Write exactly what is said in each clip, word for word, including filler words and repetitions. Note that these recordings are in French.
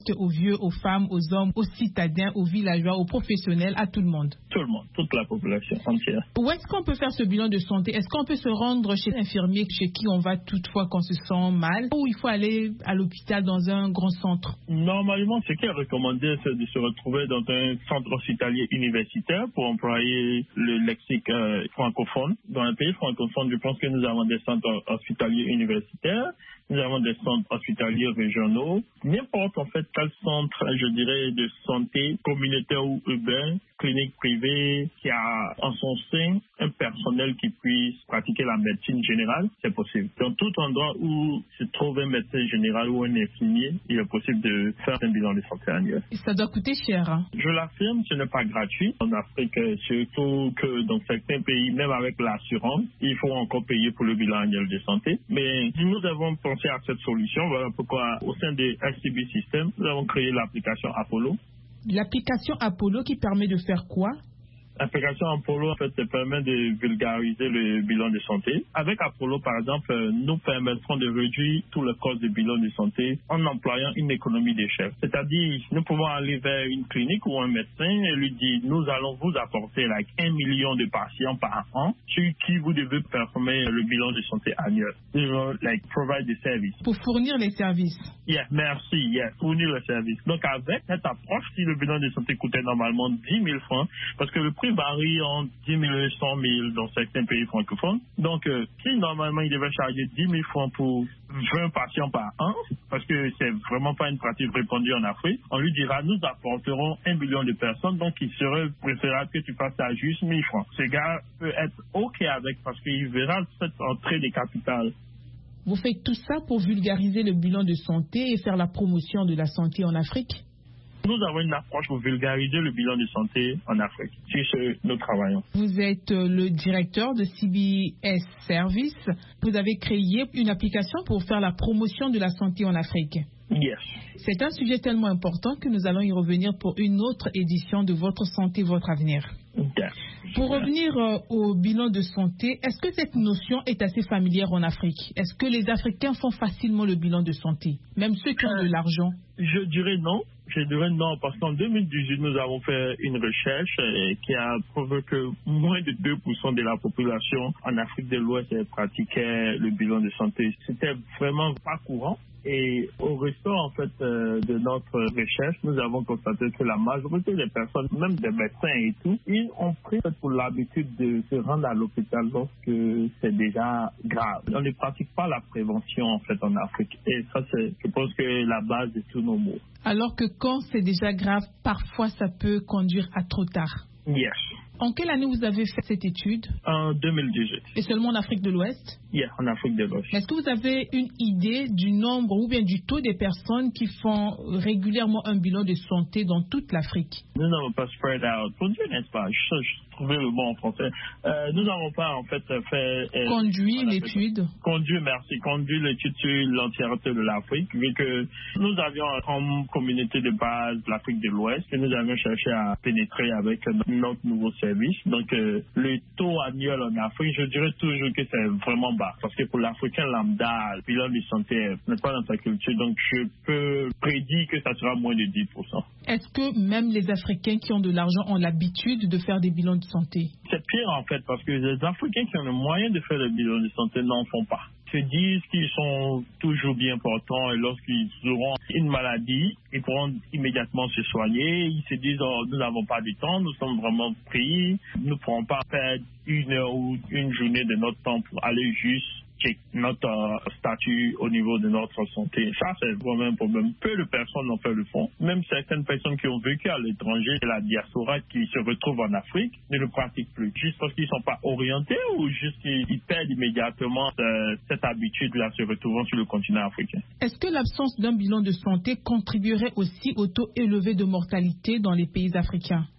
Aux vieux, aux femmes, aux hommes, aux citadins, aux villageois, aux professionnels, à tout le monde. Tout le monde, toute la population entière. Où est-ce qu'on peut faire ce bilan de santé? Est-ce qu'on peut se rendre chez l'infirmier chez qui on va toutefois qu'on se sent mal, ou il faut aller à l'hôpital dans un grand centre? Normalement, ce qui est recommandé, c'est de se retrouver dans un centre hospitalier universitaire pour employer le lexique euh, francophone. Dans un pays francophone, je pense que nous avons des centres hospitaliers universitaires. Nous avons des centres hospitaliers régionaux. N'importe en fait quel centre, je dirais, de santé communautaire ou urbain, clinique privée, qui a en son sein un personnel qui puisse pratiquer la médecine générale, c'est possible. Dans tout endroit où se trouve un médecin général ou un infirmier, il est possible de faire un bilan de santé annuel. Et ça doit coûter cher, hein? Je l'affirme, ce n'est pas gratuit. En Afrique, surtout que dans certains pays, même avec l'assurance, il faut encore payer pour le bilan annuel de santé. Mais nous avons pensé à cette solution. Voilà pourquoi, au sein des S C B System, nous avons créé l'application Apollo. L'application Apollo qui permet de faire quoi? L'application Apollo, en fait, ça permet de vulgariser le bilan de santé. Avec Apollo, par exemple, nous permettrons de réduire tout le cost du bilan de santé en employant une économie d'échelle. C'est-à-dire, nous pouvons aller vers une clinique ou un médecin et lui dire, nous allons vous apporter like, un million de patients par an sur qui vous devez performer le bilan de santé annuel. You like, provide the service. Pour fournir les services. Yeah, merci, yeah, fournir le service. Donc, avec cette approche, si le bilan de santé coûtait normalement dix mille francs, parce que le prix varie entre dix mille et cent mille dans certains pays francophones. Donc, euh, si normalement il devait charger dix mille francs pour vingt patients par an, parce que c'est vraiment pas une pratique répandue en Afrique, on lui dira, nous apporterons un million de personnes, donc il serait préférable que tu fasses ça juste mille francs. Ce gars peut être OK avec parce qu'il verra cette entrée des capitales. Vous faites tout ça pour vulgariser le bilan de santé et faire la promotion de la santé en Afrique? Nous avons une approche pour vulgariser le bilan de santé en Afrique. C'est ce que nous travaillons. Vous êtes le directeur de C B S Service. Vous avez créé une application pour faire la promotion de la santé en Afrique. Yes. C'est un sujet tellement important que nous allons y revenir pour une autre édition de Votre santé, votre avenir. Yes. Pour revenir euh, au bilan de santé, est-ce que cette notion est assez familière en Afrique? Est-ce que les Africains font facilement le bilan de santé, même ceux qui ont euh, de l'argent? Je dirais non. Je dirais non, parce qu'en deux mille dix-huit, nous avons fait une recherche euh, qui a prouvé que moins de deux pour cent de la population en Afrique de l'Ouest pratiquait le bilan de santé. C'était vraiment pas courant. Et au ressort, en fait, euh, de notre recherche, nous avons constaté que la majorité des personnes, même des médecins et tout, ils ont pris pour l'habitude de se rendre à l'hôpital lorsque c'est déjà grave. On ne pratique pas la prévention, en fait, en Afrique. Et ça, c'est, je pense que la base de tous nos mots. Alors que quand c'est déjà grave, parfois ça peut conduire à trop tard. Yes. En quelle année vous avez fait cette étude? En deux mille dix-huit. Et seulement en Afrique de l'Ouest? Yeah, en Afrique de l'Ouest. Est-ce que vous avez une idée du nombre ou bien du taux des personnes qui font régulièrement un bilan de santé dans toute l'Afrique? Nous n'avons pas spread out. Pour Dieu, n'est-ce pas? Je, je trouvais le mot en français. Euh, nous n'avons pas, en fait, fait... Euh, conduit l'étude. Conduit, merci. Conduit l'étude sur l'entièreté de l'Afrique, vu que nous avions comme communauté de base l'Afrique de l'Ouest, et nous avions cherché à pénétrer avec notre nouveau service. Donc, euh, le taux annuel en Afrique, je dirais toujours que c'est vraiment bas. Parce que pour l'Africain lambda, le bilan de santé n'est pas dans sa culture. Donc, je peux prédire que ça sera moins de dix pour cent. Est-ce que même les Africains qui ont de l'argent ont l'habitude de faire des bilans de santé? C'est pire, en fait, parce que les Africains qui ont le moyen de faire des bilans de santé n'en font pas. Se disent qu'ils sont toujours bien portants et lorsqu'ils auront une maladie, ils pourront immédiatement se soigner. Ils se disent, oh, nous n'avons pas de temps, nous sommes vraiment pris, nous ne pourrons pas faire une heure ou une journée de notre temps pour aller juste check notre euh, statut au niveau de notre santé. Ça, c'est vraiment un problème. Peu de personnes en fait le font. Même certaines personnes qui ont vécu à l'étranger, la diaspora qui se retrouvent en Afrique, ne le pratiquent plus. Juste parce qu'ils ne sont pas orientés ou juste qu'ils perdent immédiatement euh, cette habitude-là se retrouvant sur le continent africain. Est-ce que l'absence d'un bilan de santé contribuerait aussi au taux élevé de mortalité dans les pays africains?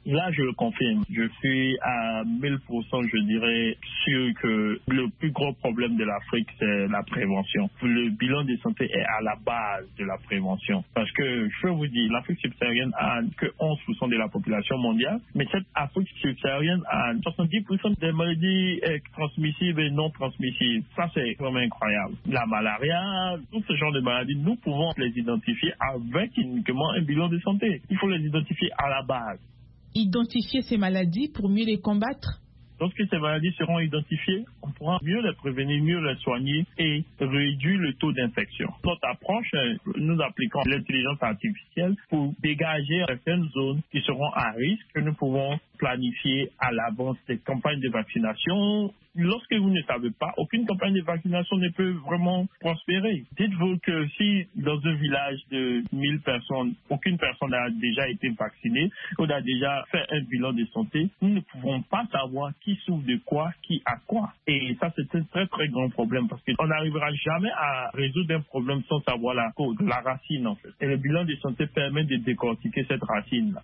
Là, je le confirme. Je suis à mille pour cent, je dirais, sûr que le plus gros problème de l'Afrique, c'est la prévention. Le bilan de santé est à la base de la prévention. Parce que, je peux vous dire, l'Afrique subsaharienne a que onze pour cent de la population mondiale, mais cette Afrique subsaharienne a soixante-dix pour cent des maladies transmissibles et non transmissibles. Ça, c'est vraiment incroyable. La malaria, tout ce genre de maladies, nous pouvons les identifier avec uniquement un bilan de santé. Il faut les identifier à la base. Identifier ces maladies pour mieux les combattre? Lorsque ces maladies seront identifiées, on pourra mieux les prévenir, mieux les soigner et réduire le taux d'infection. Notre approche, nous appliquons l'intelligence artificielle pour dégager certaines zones qui seront à risque que nous pouvons planifier à l'avance des campagnes de vaccination. Lorsque vous ne savez pas, aucune campagne de vaccination ne peut vraiment prospérer. Dites-vous que si dans un village de mille personnes, aucune personne n'a déjà été vaccinée, on a déjà fait un bilan de santé, nous ne pouvons pas savoir qui souffre de quoi, qui a quoi. Et ça, c'est un très très grand problème parce qu'on n'arrivera jamais à résoudre un problème sans savoir la cause, la racine en fait. Et le bilan de santé permet de décortiquer cette racine-là.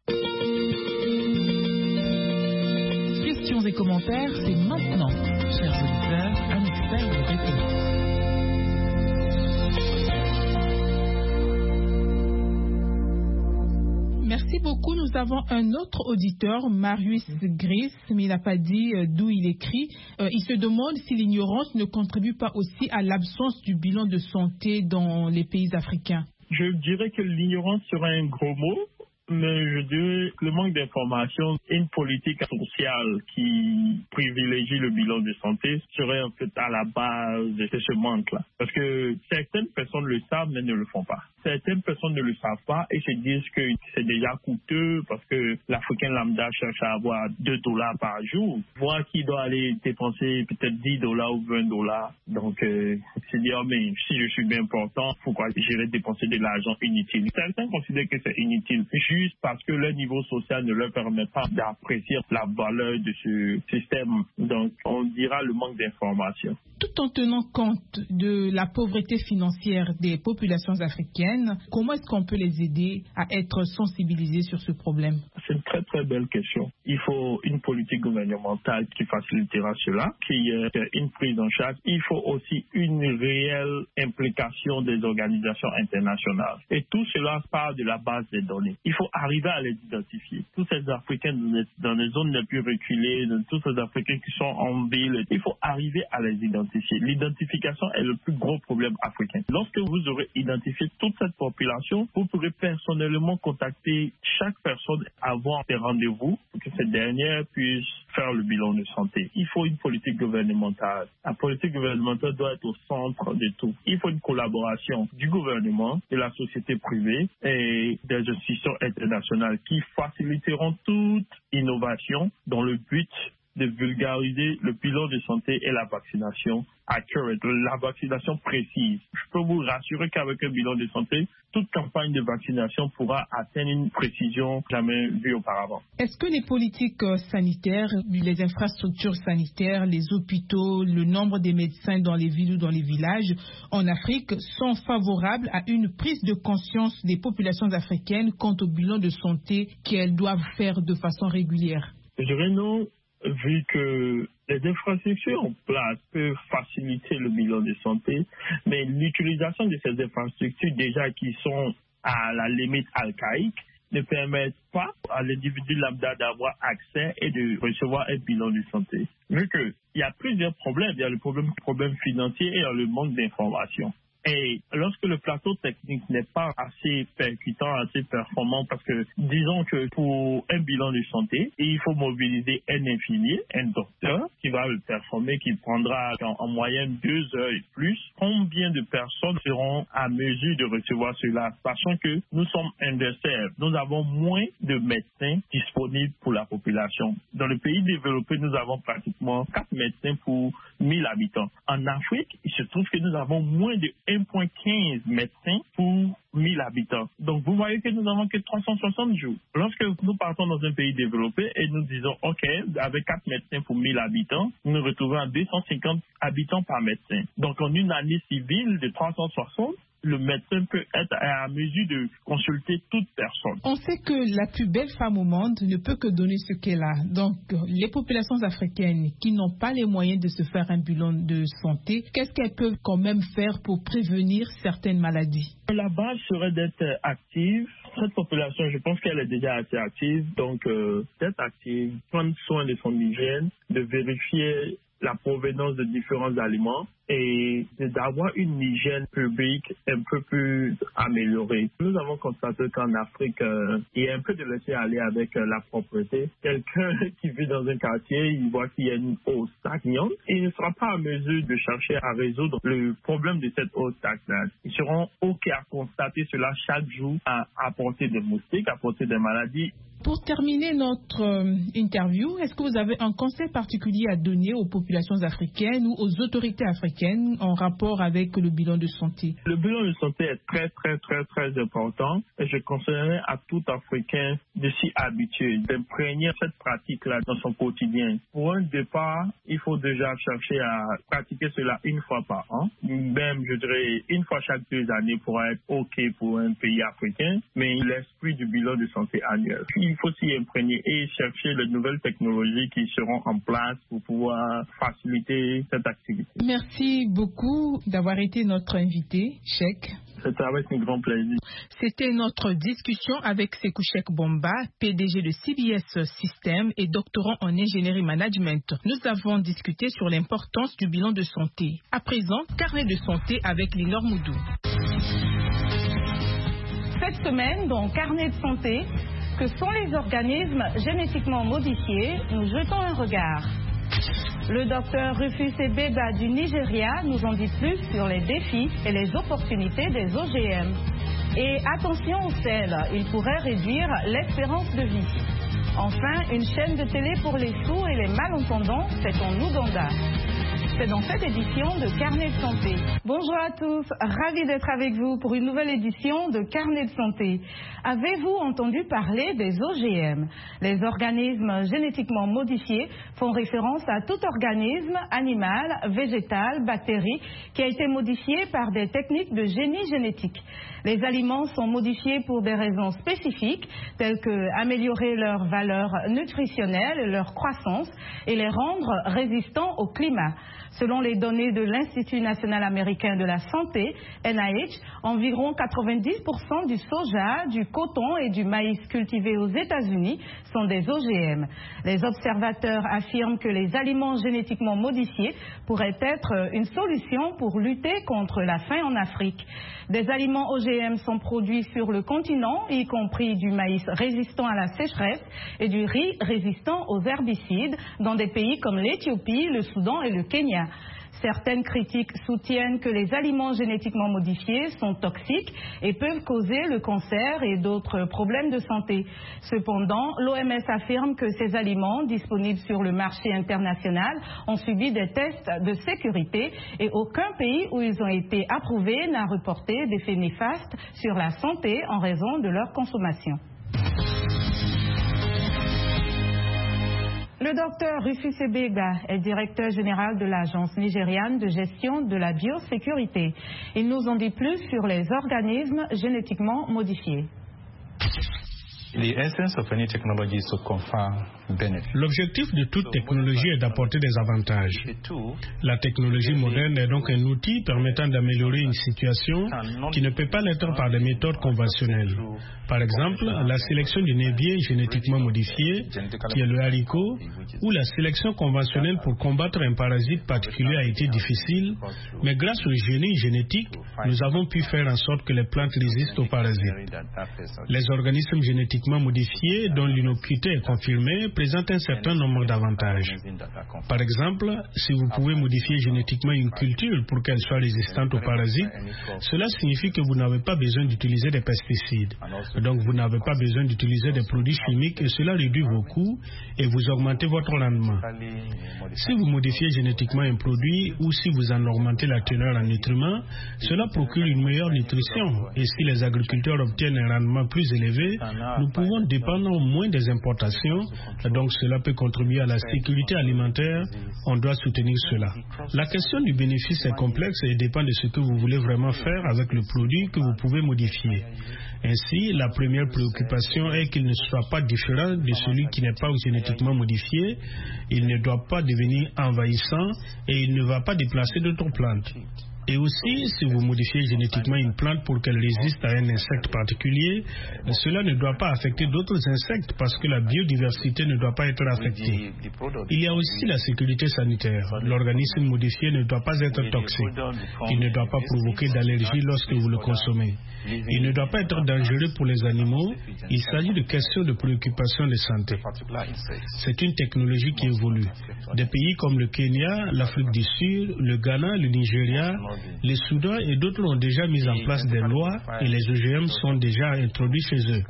Questions et commentaires, c'est maintenant. Chers auditeurs, un extrait de réponse. Merci beaucoup. Nous avons un autre auditeur, Marius Gris, mais il n'a pas dit euh, d'où il écrit. Euh, il se demande si l'ignorance ne contribue pas aussi à l'absence du bilan de santé dans les pays africains. Je dirais que l'ignorance serait un gros mot. Mais je dirais que le manque d'information et une politique sociale qui privilégie le bilan de santé serait en fait à la base de ce manque-là. Parce que certaines personnes le savent mais ne le font pas. Certaines personnes ne le savent pas et se disent que c'est déjà coûteux parce que l'Africain lambda cherche à avoir deux dollars par jour. Voir qu'il doit aller dépenser peut-être dix dollars ou vingt dollars. Donc, euh, se dire, mais si je suis bien portant, pourquoi j'irais dépenser de l'argent inutile? Certains considèrent que c'est inutile. Juste parce que leur niveau social ne leur permet pas d'apprécier la valeur de ce système. Donc, on dira le manque d'information. Tout en tenant compte de la pauvreté financière des populations africaines, comment est-ce qu'on peut les aider à être sensibilisés sur ce problème? C'est une très très belle question. Il faut une politique gouvernementale qui facilitera cela, qui est une prise en charge. Il faut aussi une réelle implication des organisations internationales. Et tout cela part de la base des données. Il faut arriver à les identifier. Tous ces Africains dans les zones les plus reculées, tous ces Africains qui sont en ville, il faut arriver à les identifier. L'identification est le plus gros problème africain. Lorsque vous aurez identifié toute cette population, vous pourrez personnellement contacter chaque personne, avoir des rendez-vous pour que cette dernière puisse faire le bilan de santé. Il faut une politique gouvernementale. La politique gouvernementale doit être au centre de tout. Il faut une collaboration du gouvernement, de la société privée et des institutions internationales qui faciliteront toute innovation dans le but de vulgariser le bilan de santé et la vaccination accurate, la vaccination précise. Je peux vous rassurer qu'avec un bilan de santé, toute campagne de vaccination pourra atteindre une précision jamais vue auparavant. Est-ce que les politiques sanitaires, les infrastructures sanitaires, les hôpitaux, le nombre des médecins dans les villes ou dans les villages en Afrique sont favorables à une prise de conscience des populations africaines quant au bilan de santé qu'elles doivent faire de façon régulière? Je dirais non. Vu que les infrastructures en place peuvent faciliter le bilan de santé, mais l'utilisation de ces infrastructures déjà qui sont à la limite archaïque ne permettent pas à l'individu lambda d'avoir accès et de recevoir un bilan de santé. Vu qu'il y a plusieurs problèmes, il y a le problème, problème financier et il y a le manque d'information. Et lorsque le plateau technique n'est pas assez percutant, assez performant, parce que disons que pour un bilan de santé, il faut mobiliser un infirmier, un docteur qui va le performer, qui prendra en, en moyenne deux heures et plus. Combien de personnes seront à mesure de recevoir cela, sachant que nous sommes underserved. Nous avons moins de médecins disponibles pour la population. Dans le pays développé, nous avons pratiquement quatre médecins pour mille habitants. En Afrique, il se trouve que nous avons moins de un virgule quinze médecins pour mille habitants. Donc vous voyez que nous n'avons que trois cent soixante jours. Lorsque nous partons dans un pays développé et nous disons OK, avec quatre médecins pour mille habitants, nous nous retrouvons à deux cent cinquante habitants par médecin. Donc en une année civile de trois cent soixante, le médecin peut être à mesure de consulter toute personne. On sait que la plus belle femme au monde ne peut que donner ce qu'elle a. Donc, les populations africaines qui n'ont pas les moyens de se faire un bilan de santé, qu'est-ce qu'elles peuvent quand même faire pour prévenir certaines maladies? La base serait d'être active. Cette population, je pense qu'elle est déjà assez active. Donc, euh, d'être active, prendre soin de son hygiène, de vérifier la provenance de différents aliments et d'avoir une hygiène publique un peu plus améliorée. Nous avons constaté qu'en Afrique, euh, il y a un peu de laisser aller avec euh, la propreté. Quelqu'un qui vit dans un quartier, il voit qu'il y a une eau stagnante et il ne sera pas en mesure de chercher à résoudre le problème de cette eau stagnante. Ils seront OK à constater cela chaque jour, à apporter des moustiques, à apporter des maladies. Pour terminer notre euh, interview, est-ce que vous avez un conseil particulier à donner aux populations africaines ou aux autorités africaines en rapport avec le bilan de santé? Le bilan de santé est très, très, très, très important et je conseillerais à tout Africain de s'y habituer, d'imprégner cette pratique-là dans son quotidien. Pour un départ, il faut déjà chercher à pratiquer cela une fois par an, même, je dirais, une fois chaque deux années pour être OK pour un pays africain, mais l'esprit du bilan de santé annuel. Puis, il faut s'y imprégner et chercher les nouvelles technologies qui seront en place pour pouvoir faciliter cette activité. Merci beaucoup d'avoir été notre invité, Cheikh. C'était avec un grand plaisir. C'était notre discussion avec Sékou Cheikh Bomba, P D G de C B S System et doctorant en ingénierie management. Nous avons discuté sur l'importance du bilan de santé. À présent, carnet de santé avec Linor Moudou. Cette semaine, dans Carnet de santé, que sont les organismes génétiquement modifiés, nous jetons un regard. Le docteur Rufus Ebeba du Nigeria nous en dit plus sur les défis et les opportunités des O G M. Et attention au sel, il pourrait réduire l'espérance de vie. Enfin, une chaîne de télé pour les sourds et les malentendants, c'est en Ouganda. C'est dans cette édition de Carnet de santé. Bonjour à tous, ravi d'être avec vous pour une nouvelle édition de Carnet de santé. Avez-vous entendu parler des O G M? Les organismes génétiquement modifiés font référence à tout organisme animal, végétal, bactérie qui a été modifié par des techniques de génie génétique. Les aliments sont modifiés pour des raisons spécifiques, telles que améliorer leur valeur nutritionnelle, leur croissance et les rendre résistants au climat. Selon les données de l'Institut national américain de la santé, N I H, environ quatre-vingt-dix pour cent du soja, du coton et du maïs cultivés aux États-Unis sont des O G M. Les observateurs affirment que les aliments génétiquement modifiés pourraient être une solution pour lutter contre la faim en Afrique. Des aliments O G M sont produits sur le continent, y compris du maïs résistant à la sécheresse et du riz résistant aux herbicides dans des pays comme l'Éthiopie, le Soudan et le Kenya. Certaines critiques soutiennent que les aliments génétiquement modifiés sont toxiques et peuvent causer le cancer et d'autres problèmes de santé. Cependant, l'O M S affirme que ces aliments disponibles sur le marché international ont subi des tests de sécurité et aucun pays où ils ont été approuvés n'a reporté d'effets néfastes sur la santé en raison de leur consommation. Le docteur Rufus Ebeba est directeur général de l'Agence nigériane de gestion de la biosécurité. Il nous en dit plus sur les organismes génétiquement modifiés. L'objectif de toute technologie est d'apporter des avantages. La technologie moderne est donc un outil permettant d'améliorer une situation qui ne peut pas l'être par des méthodes conventionnelles. Par exemple, la sélection du nébier génétiquement modifié, qui est le haricot, ou la sélection conventionnelle pour combattre un parasite particulier a été difficile, mais grâce au génie génétique, nous avons pu faire en sorte que les plantes résistent aux parasites. Les organismes génétiques génétiquement modifiés, dont l'innocuité est confirmée, présentent un certain nombre d'avantages. Par exemple, si vous pouvez modifier génétiquement une culture pour qu'elle soit résistante aux parasites, cela signifie que vous n'avez pas besoin d'utiliser des pesticides. Donc vous n'avez pas besoin d'utiliser des produits chimiques et cela réduit vos coûts et vous augmentez votre rendement. Si vous modifiez génétiquement un produit ou si vous en augmentez la teneur en nutriments, cela procure une meilleure nutrition et si les agriculteurs obtiennent un rendement plus élevé, nous pouvons dépendre moins des importations, donc cela peut contribuer à la sécurité alimentaire, on doit soutenir cela. La question du bénéfice est complexe et dépend de ce que vous voulez vraiment faire avec le produit que vous pouvez modifier. Ainsi, la première préoccupation est qu'il ne soit pas différent de celui qui n'est pas génétiquement modifié, il ne doit pas devenir envahissant et il ne va pas déplacer d'autres plantes. Et aussi, si vous modifiez génétiquement une plante pour qu'elle résiste à un insecte particulier, cela ne doit pas affecter d'autres insectes parce que la biodiversité ne doit pas être affectée. Il y a aussi la sécurité sanitaire. L'organisme modifié ne doit pas être toxique. Il ne doit pas provoquer d'allergie lorsque vous le consommez. Il ne doit pas être dangereux pour les animaux. Il s'agit de questions de préoccupation de santé. C'est une technologie qui évolue. Des pays comme le Kenya, l'Afrique du Sud, le Ghana, le Nigeria, les Soudan et d'autres ont déjà mis en place des lois et les O G M sont déjà introduits chez eux.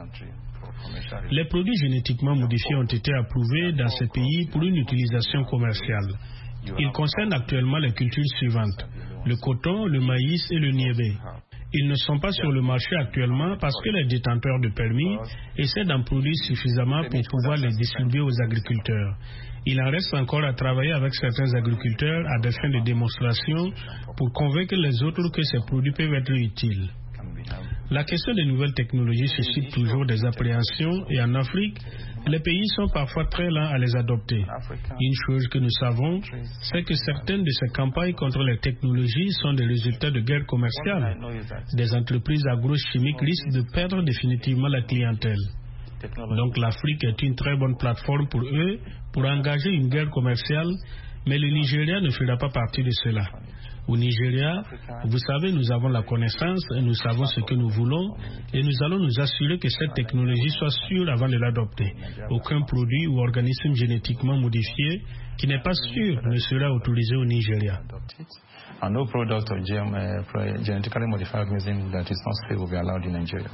Les produits génétiquement modifiés ont été approuvés dans ces pays pour une utilisation commerciale. Ils concernent actuellement les cultures suivantes, le coton, le maïs et le niébé. Ils ne sont pas sur le marché actuellement parce que les détenteurs de permis essaient d'en produire suffisamment pour pouvoir les distribuer aux agriculteurs. Il en reste encore à travailler avec certains agriculteurs à des fins de démonstration pour convaincre les autres que ces produits peuvent être utiles. La question des nouvelles technologies suscite toujours des appréhensions et en Afrique, les pays sont parfois très lents à les adopter. Une chose que nous savons, c'est que certaines de ces campagnes contre les technologies sont des résultats de guerres commerciales. Des entreprises agrochimiques risquent de perdre définitivement la clientèle. Donc l'Afrique est une très bonne plateforme pour eux pour engager une guerre commerciale, mais le Nigeria ne fera pas partie de cela. Au Nigeria, vous savez, nous avons la connaissance et nous savons ce que nous voulons et nous allons nous assurer que cette technologie soit sûre avant de l'adopter. Aucun produit ou organisme génétiquement modifié qui n'est pas sûr ne sera autorisé au Nigeria. And no product of G M, uh, genetically modified organism that is not safe will be allowed in Nigeria.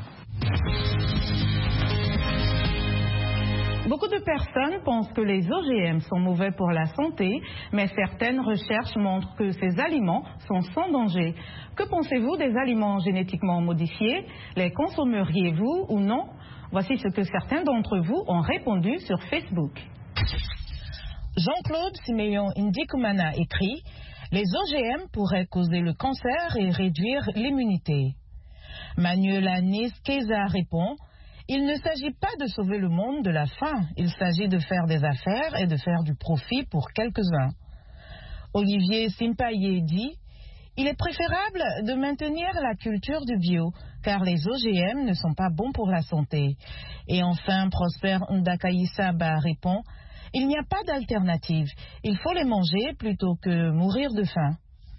Beaucoup de personnes pensent que les O G M sont mauvais pour la santé, mais certaines recherches montrent que ces aliments sont sans danger. Que pensez-vous des aliments génétiquement modifiés? Les consommeriez-vous ou non? Voici ce que certains d'entre vous ont répondu sur Facebook. Jean-Claude Siméon Indikumana écrit « Les O G M pourraient causer le cancer et réduire l'immunité ». Manuela Niskeza répond « Il ne s'agit pas de sauver le monde de la faim, il s'agit de faire des affaires et de faire du profit pour quelques-uns. » Olivier Simpaye dit « Il est préférable de maintenir la culture du bio, car les O G M ne sont pas bons pour la santé. » Et enfin, Prosper Ndakaïsaba répond « Il n'y a pas d'alternative, il faut les manger plutôt que mourir de faim. »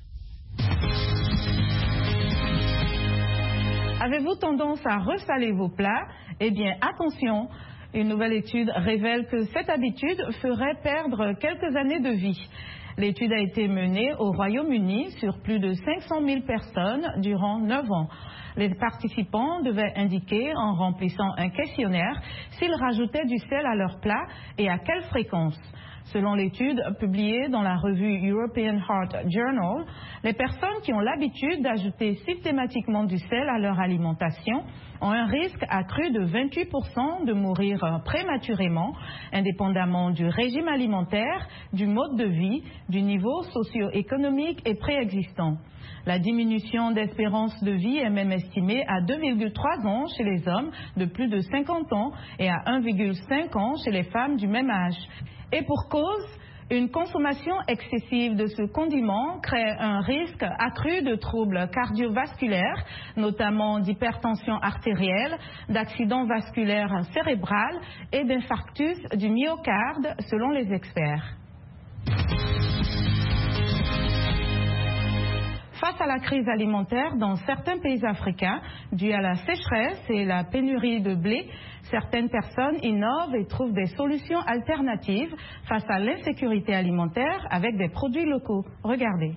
Avez-vous tendance à ressaler vos plats? Eh bien, attention, une nouvelle étude révèle que cette habitude ferait perdre quelques années de vie. L'étude a été menée au Royaume-Uni sur plus de cinq cent mille personnes durant neuf ans. Les participants devaient indiquer en remplissant un questionnaire s'ils rajoutaient du sel à leur plat et à quelle fréquence. Selon l'étude publiée dans la revue European Heart Journal, les personnes qui ont l'habitude d'ajouter systématiquement du sel à leur alimentation ont un risque accru de vingt-huit pour cent de mourir prématurément, indépendamment du régime alimentaire, du mode de vie, du niveau socio-économique et préexistant. La diminution d'espérance de vie est même estimée à deux virgule trois ans chez les hommes de plus de cinquante ans et à un virgule cinq ans chez les femmes du même âge. Et pour cause, une consommation excessive de ce condiment crée un risque accru de troubles cardiovasculaires, notamment d'hypertension artérielle, d'accidents vasculaires cérébrales et d'infarctus du myocarde, selon les experts. Face à la crise alimentaire dans certains pays africains, due à la sécheresse et la pénurie de blé, certaines personnes innovent et trouvent des solutions alternatives face à l'insécurité alimentaire avec des produits locaux. Regardez.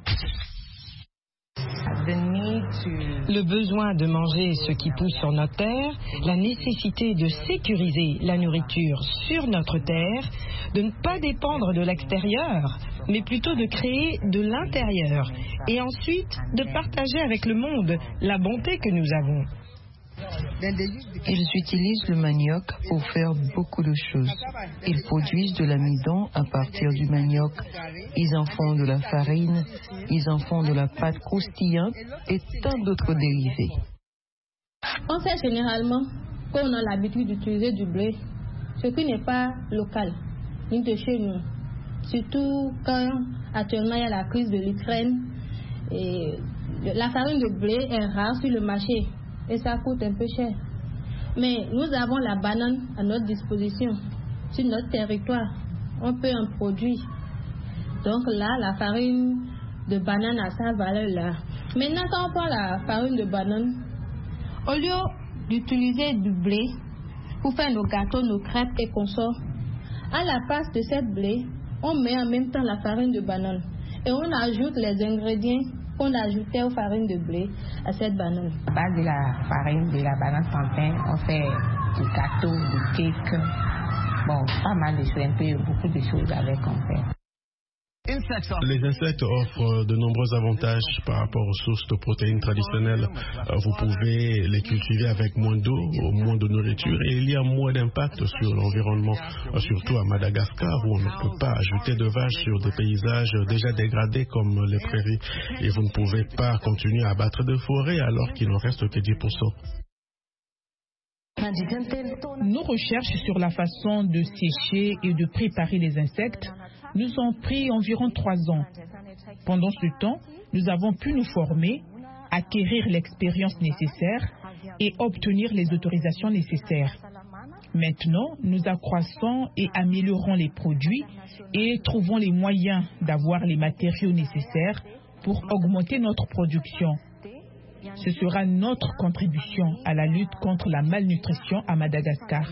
Le besoin de manger ce qui pousse sur notre terre, la nécessité de sécuriser la nourriture sur notre terre, de ne pas dépendre de l'extérieur, mais plutôt de créer de l'intérieur et ensuite de partager avec le monde la bonté que nous avons. Ils utilisent le manioc pour faire beaucoup de choses. Ils produisent de l'amidon à partir du manioc. Ils en font de la farine, ils en font de la pâte croustillante et tant d'autres dérivés. On sait généralement qu'on a l'habitude d'utiliser du blé, ce qui n'est pas local, ni de chez nous. Surtout quand actuellement il y a la crise de l'Ukraine et la farine de blé est rare sur le marché. Et ça coûte un peu cher. Mais nous avons la banane à notre disposition, sur notre territoire. On peut en produire. Donc là, la farine de banane a sa valeur là. Maintenant, quand on prend la farine de banane, au lieu d'utiliser du blé pour faire nos gâteaux, nos crêpes et consorts, à la place de cette blé, on met en même temps la farine de banane. Et on ajoute les ingrédients qu'on ajoutait aux farines de blé à cette banane. À base de la farine de la banane plantain, on fait du gâteau, du cake, bon, pas mal de choses, un peu, beaucoup de choses avec on fait. Les insectes offrent de nombreux avantages par rapport aux sources de protéines traditionnelles. Vous pouvez les cultiver avec moins d'eau, moins de nourriture et il y a moins d'impact sur l'environnement, surtout à Madagascar où on ne peut pas ajouter de vaches sur des paysages déjà dégradés comme les prairies et vous ne pouvez pas continuer à abattre de forêts alors qu'il n'en reste que dix pour cent. Nos recherches sur la façon de sécher et de préparer les insectes nous ont pris environ trois ans. Pendant ce temps, nous avons pu nous former, acquérir l'expérience nécessaire et obtenir les autorisations nécessaires. Maintenant, nous accroissons et améliorons les produits et trouvons les moyens d'avoir les matériaux nécessaires pour augmenter notre production. Ce sera notre contribution à la lutte contre la malnutrition à Madagascar.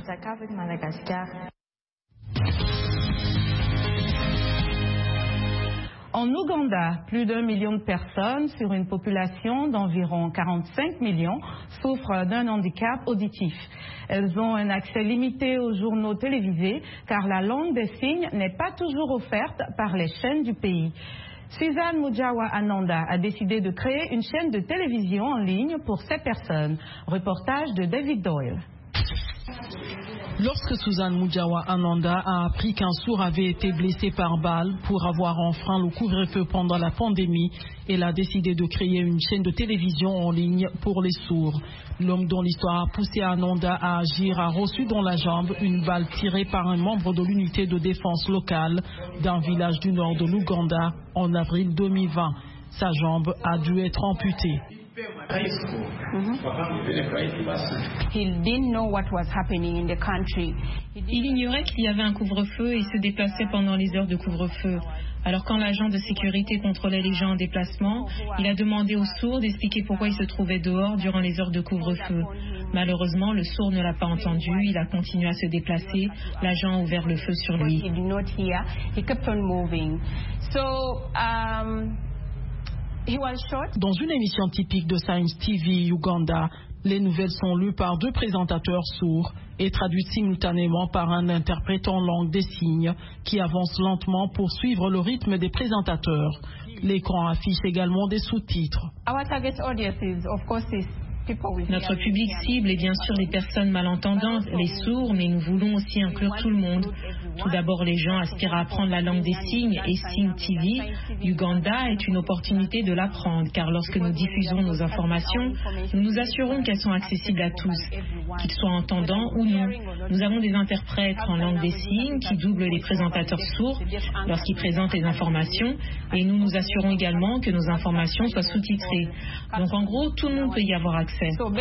En Ouganda, plus d'un million de personnes sur une population d'environ quarante-cinq millions souffrent d'un handicap auditif. Elles ont un accès limité aux journaux télévisés car la langue des signes n'est pas toujours offerte par les chaînes du pays. Suzanne Mujawa Ananda a décidé de créer une chaîne de télévision en ligne pour ces personnes. Reportage de David Doyle. Lorsque Suzanne Mujawa Ananda a appris qu'un sourd avait été blessé par balle pour avoir enfreint le couvre-feu pendant la pandémie, elle a décidé de créer une chaîne de télévision en ligne pour les sourds. L'homme dont l'histoire a poussé Ananda à agir a reçu dans la jambe une balle tirée par un membre de l'unité de défense locale d'un village du nord de l'Ouganda en avril deux mille vingt. Sa jambe a dû être amputée. Il ignorait qu'il y avait un couvre-feu et se déplaçait pendant les heures de couvre-feu. Alors quand l'agent de sécurité contrôlait les gens en déplacement, il a demandé au sourd d'expliquer pourquoi il se trouvait dehors durant les heures de couvre-feu. Malheureusement, le sourd ne l'a pas entendu, il a continué à se déplacer, l'agent a ouvert le feu sur lui. Dans une émission typique de Science T V Uganda, les nouvelles sont lues par deux présentateurs sourds et traduites simultanément par un interprète en langue des signes qui avance lentement pour suivre le rythme des présentateurs. L'écran affiche également des sous-titres. Notre public cible est bien sûr les personnes malentendantes, les sourds, mais nous voulons aussi inclure tout le monde. Tout d'abord, les gens aspirent à apprendre la langue des signes et Sign T V Uganda est une opportunité de l'apprendre car lorsque nous diffusons nos informations, nous nous assurons qu'elles sont accessibles à tous, qu'ils soient entendants ou non. Nous avons des interprètes en langue des signes qui doublent les présentateurs sourds lorsqu'ils présentent les informations et nous nous assurons également que nos informations soient sous-titrées. Donc en gros, tout le monde peut y avoir accès.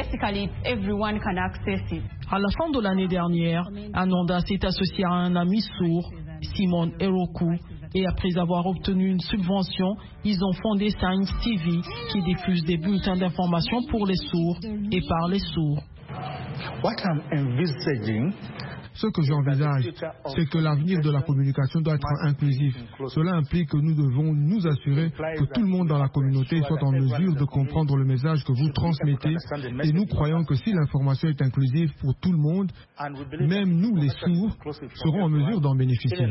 À la fin de l'année dernière, Ananda s'est associé à un ami sourd, Simon Eroku, Et après avoir obtenu une subvention, ils ont fondé Science T V qui diffuse des bulletins d'information pour les sourds et par les sourds. Ce que j'envisage, c'est que l'avenir de la communication doit être inclusif. Cela implique que nous devons nous assurer que tout le monde dans la communauté soit en mesure de comprendre le message que vous transmettez. Et nous croyons que si l'information est inclusive pour tout le monde, même nous, les sourds, serons en mesure d'en bénéficier.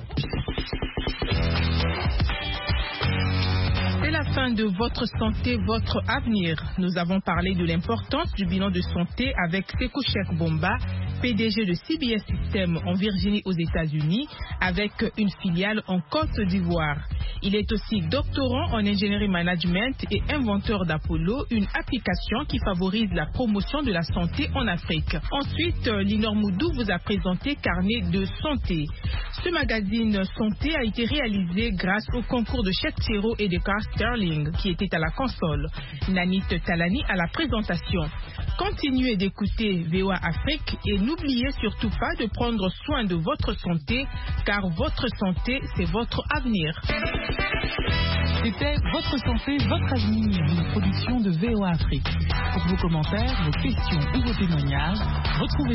C'est la fin de Votre santé, votre avenir. Nous avons parlé de l'importance du bilan de santé avec Sekou Cheikh Bomba, P D G de C B S System en Virginie aux États-Unis, avec une filiale en Côte d'Ivoire. Il est aussi doctorant en ingénierie management et inventeur d'Apollo, une application qui favorise la promotion de la santé en Afrique. Ensuite, Linor Moudou vous a présenté Carnet de santé. Ce magazine santé a été réalisé grâce au concours de Cheikh Thiro et de Carl Sterling qui était à la console. Nanit Talani à la présentation. Continuez d'écouter V O A Afrique et n'oubliez surtout pas de prendre soin de votre santé car votre santé, c'est votre avenir. C'était Votre santé, votre avenir, une production de V O A Afrique. Pour vos commentaires, vos questions ou vos témoignages, retrouvez